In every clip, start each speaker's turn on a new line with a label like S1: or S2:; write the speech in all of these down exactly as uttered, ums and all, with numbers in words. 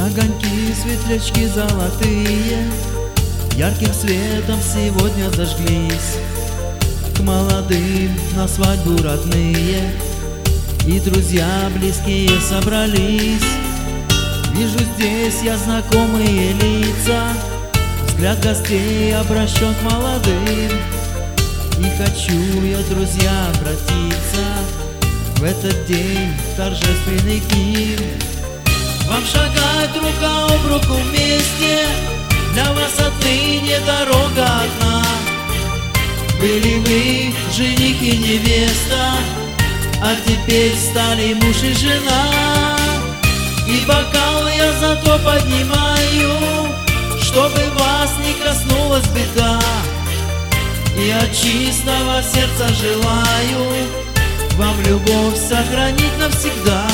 S1: Огоньки, светлячки золотые ярким светом сегодня зажглись. К молодым на свадьбу родные и друзья близкие собрались. Вижу здесь я знакомые лица, взгляд гостей обращен к молодым. И хочу я, друзья, обратиться в этот день торжественный к ним. Вам шагать рука об руку вместе, для вас отныне дорога одна. Были вы жених и невеста, а теперь стали муж и жена. И бокал я зато поднимаю, чтобы вас не коснулась беда. И от чистого сердца желаю вам любовь сохранить навсегда.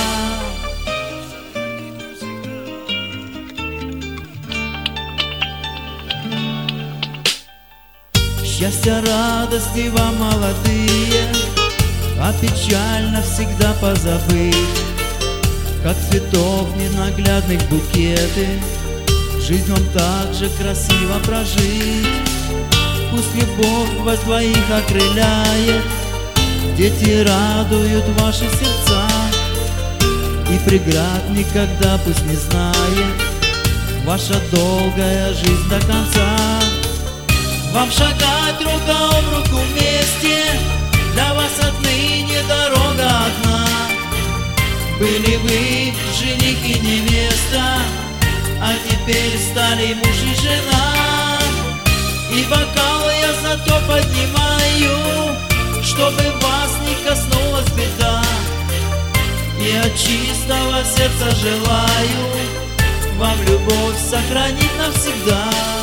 S1: Счастья, радости вам, молодые, а печаль навсегда позабыть. Как цветов ненаглядных букеты, жизнь вам так же красиво прожить. Пусть любовь вас двоих окрыляет, дети радуют ваши сердца. И преград никогда пусть не знает ваша долгая жизнь до конца. Вам шагать рука об руку вместе, для вас отныне дорога одна. Были вы жених и невеста, а теперь стали муж и жена. И бокал я зато поднимаю, чтобы вас не коснулась беда. И от чистого сердца желаю вам любовь сохранить навсегда.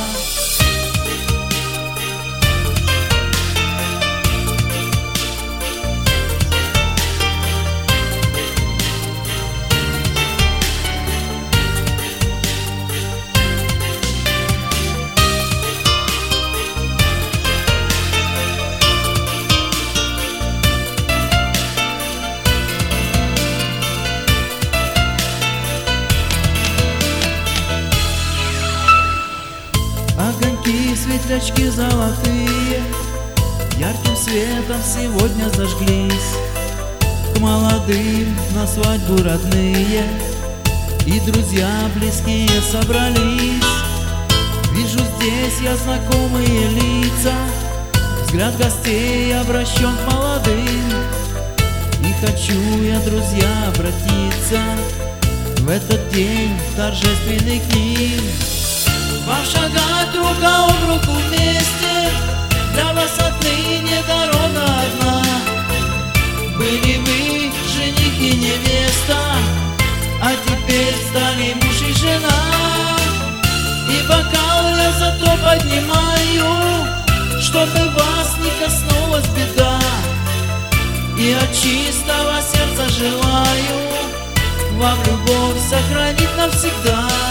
S1: Огоньки, светлячки золотые ярким светом сегодня зажглись. К молодым на свадьбу родные и друзья близкие собрались. Вижу здесь я знакомые лица, взгляд гостей обращен к молодым. И хочу я, друзья, обратиться в этот день торжественный к ним. Вам шагать рука об руку вместе, для вас отныне дорога одна. Были вы жених и невеста, а теперь стали муж и жена. И бокал я зато поднимаю, чтобы вас не коснулась беда. И от чистого сердца желаю вам любовь сохранить навсегда.